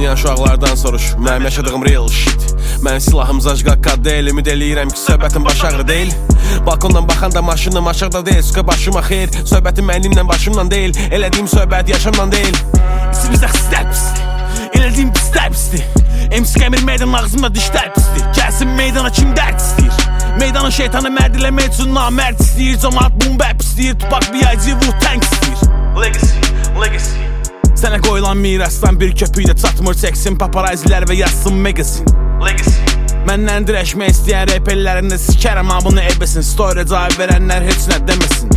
tanıyan uşaqlardan soruş, mənim yaşadığım real shit. Mənim silahım zacqaqqa deyil, ümid eləyirəm ki, söhbətim baş ağrı deyil. Balkondan baxan da maşınım aşağıda deyil, sıqa başıma xeyr. Söhbətim mənimlə başımla deyil, elədiyim söhbət yaşamla deyil. İsimizdə xistər pisdir, elədiyim pislər pisdir. MC Qəmir meydan ağzımda dişlər pisdir. Gəlsin meydana kim dərd istəyir. Meydanın şeytanı mərd eləmək üçün namərd istəyir. Cəmaat bumbəp istəyir, Tupac B.I.G. Wu-Tang istəyir. Legacy Sənə qoyulan mirasdan bir köpükdə çatmır, çəksin paparazilər və yazsın magazin. Məndən dirəşmək istəyən reperlərin də sikərəm, amma bunu ebesin. Story cavab verənlər heç nə deməsin.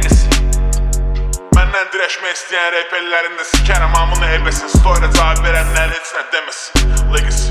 Məndən dirəşmək istəyən reperlərin də sikərəm, amma bunu ebesin. Story cavab verənlər heç nə deməsin. Legacy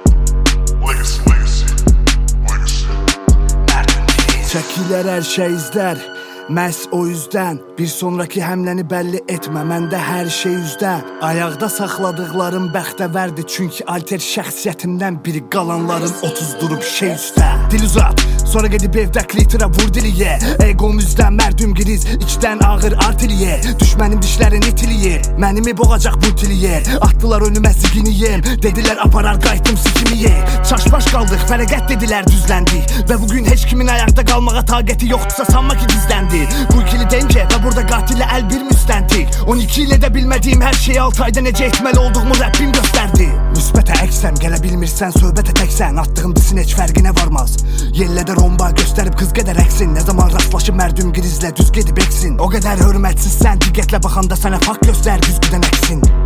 Çəkilər hər şey izlər, məhz o yüzdən bir sonraki həmləni bəlli etmə, məndə hər şey üzdən. Ayaqda saxladıqlarım bəxtəvərdir, çünki alter şəxsiyyətimdən biri qalanların 30 durub şey üstə. Dil uzat, sonra gedib evdə klitrə vur diliyə. Egom üzdən mərdüm giriz, içdən ağır artiliyə. Düşmənim dişlərin itiliyir, mənimi boğacaq buntiliyə. Atdılar önümə ziginiyim, dedilər aparar qaytdım sikimiyə. Çaşbaş qaldıq, fərəqət dedilər düzləndik. Və bugün heç kimin ayaqda qalmağa taqəti yoxdursa sanma ki gizləndi. Bu ikili denge və burada qatillə əl bir müstəntik. 12 ilə də bilmədiyim hər şeyi 6 ayda necə etməli olduğumu Rəbbim göstərdi. Müsbətə əksəm, gələ bilmirsən, söhbətə təksən. Attığım disin heç fərqinə varmaz. Yellədə romba göstərib qız qədər əksin. Nə zaman rastlaşıb mərdüm grizlə düz gedib eksin. O qədər hörmətsizsən, diqqətlə baxanda sənə fakt göstər, düzgüdən əksin.